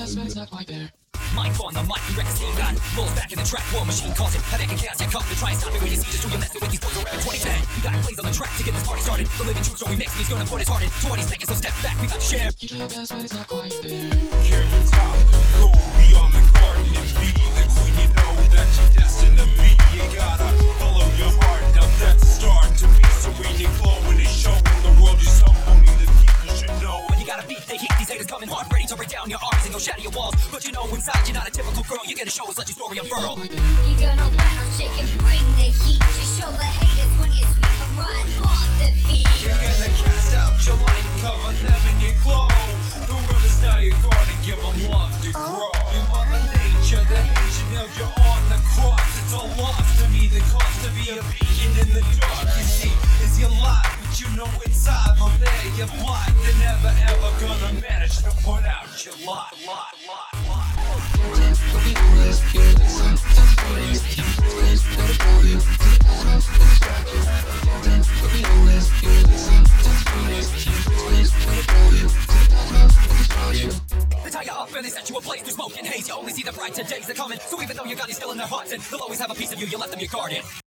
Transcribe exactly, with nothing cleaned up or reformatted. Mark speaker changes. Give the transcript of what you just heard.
Speaker 1: aspect's not quite there.
Speaker 2: Mind on the mic, you wreck the scene, got rolls back in the track, war machine causing headache and chaos. Yeah, come to try and stop it when you see this. Do you messing with these boys around twenty ten? We got plays on the track to get this party started. The living truth, so we mix, and he's gonna put his heart in. twenty seconds, so step back, we got to share.
Speaker 1: You try your best, but it's not quite there.
Speaker 3: Hear the top, go beyond the garden and be the queen. You know that you're destined to be. You gotta follow your heart. Now that's the start to be serene and glowing and showing the world you're somebody that people should know.
Speaker 2: When you got a beat, they heat these haters coming hard, ready to break down your armies and go shatter your walls. But you know inside you're not a typical girl. You're gonna show us, let your story unfurl.
Speaker 4: You're gonna rattle, shake and bring the heat. Just show the haters when you sweep and run off the beat.
Speaker 3: You're gonna cast out your light, cover them in your glow. The world is now your garden, give them love to grow. Your mother nature, the hate you know you're on the cross. It's all lost to me, the cost to be a beacon in the dark. You see, is your life, but you know inside from there you're blind. They're never ever gonna manage to put out your lot, lot, lot, lot.
Speaker 2: They tie you up and they set you ablaze through smoke and haze. You only see the brighter days are coming. So even though you got these still in their hearts, and they'll always have a piece of you, you left them your guardian.